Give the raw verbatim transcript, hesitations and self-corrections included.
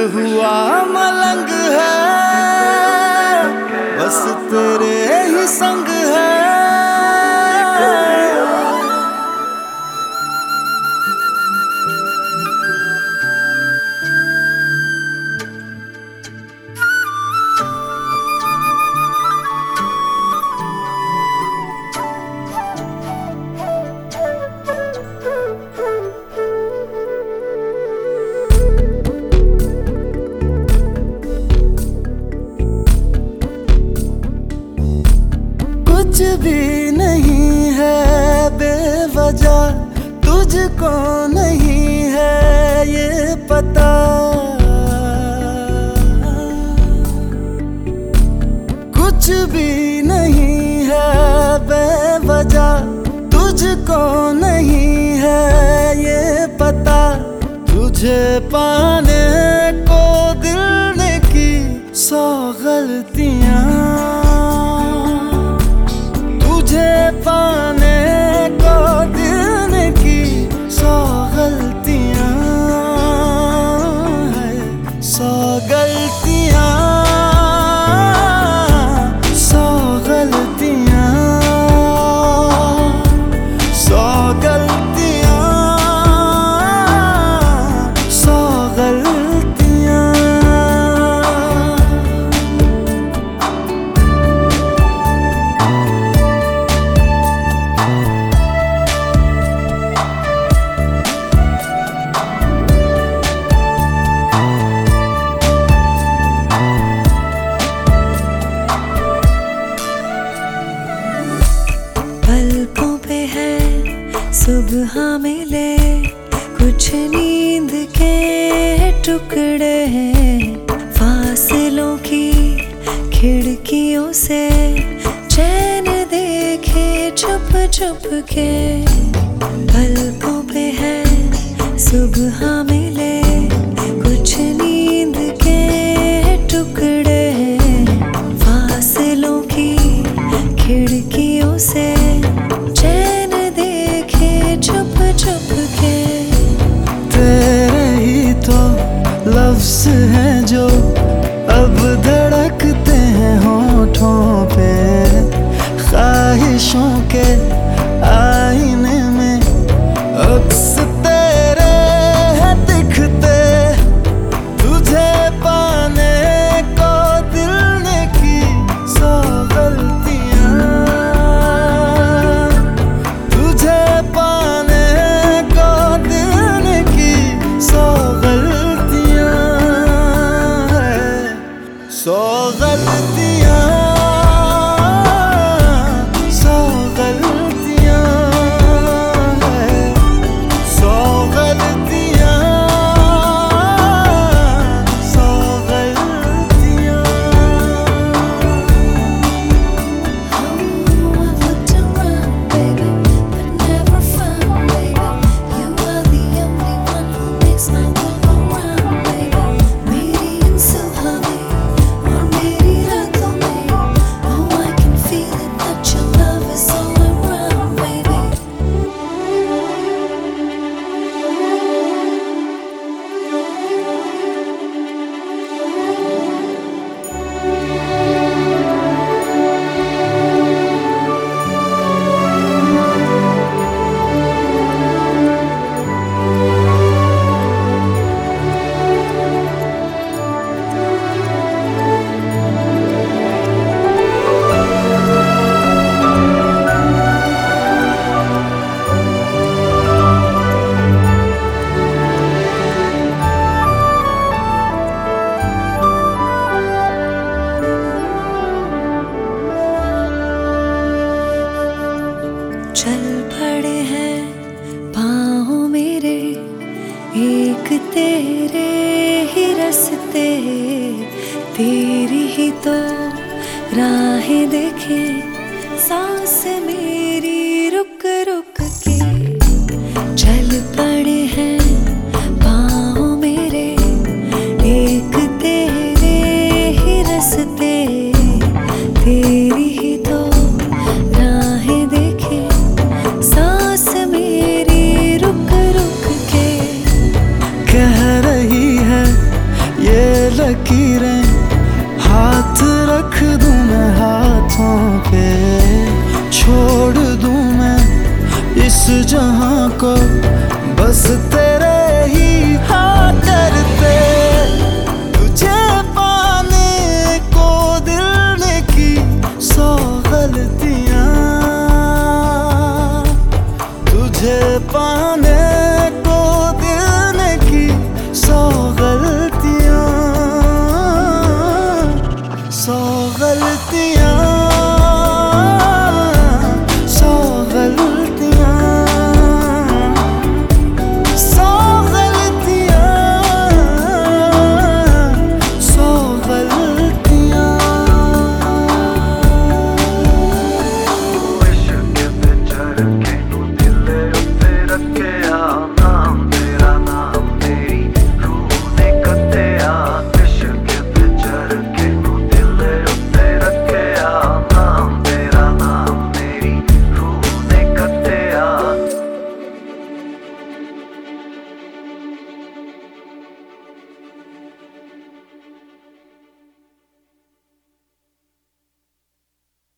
हुआ मलंग है, बस तेरे ही संग है। कुछ भी नहीं है बेवजह, तुझको नहीं है ये पता। कुछ भी नहीं है बेवजह, तुझको नहीं है ये पता। तुझे पाने को दिल ने की सौ गलतियां, तुझे पाने को दिल ने की सौ गलतियां है, सौ गलतियां, सौ गलतियां, सौ गलतियां, सौ गलतियां। पलकों पे है सुबह मिले, कुछ नींद के टुकड़े हैं। फासलों की खिड़कियों से चैन देखे छुप छुप के। पलकों पे है सुबह मिले, कुछ नींद के टुकड़े हैं। फासलों की खिड़कियों से चैन देखे छुप छुप के। तेरे ही तो लफ्ज़ हैं जो अब धड़कते हैं होठों पे, ख्वाहिशों के आईने में अक्स तेरे हैं दिखते। तुझे पाने को दिल ने की सौ गलतियां, तुझे पाने को दिल ने की सौ गलतियां है, सौ गलतियां, सौ गलतियां है, सौ गलतियां, सौ गलतियां। चल पड़े हैं पाँव मेरे, एक तेरे ही रास्ते। तेरी ही तो राहें देखे सांस मेरी रुक रुक के। चल पड़े हैं पाँव मेरे, एक तेरे ही रास्ते। तेरी ही तो राहें देखे सांस मेरी रुक रुक के। कह रही है ये लकीरें हाथ रख दूं मैं हाथों पे, छोड़ दूं मैं इस जहां को बस तेरे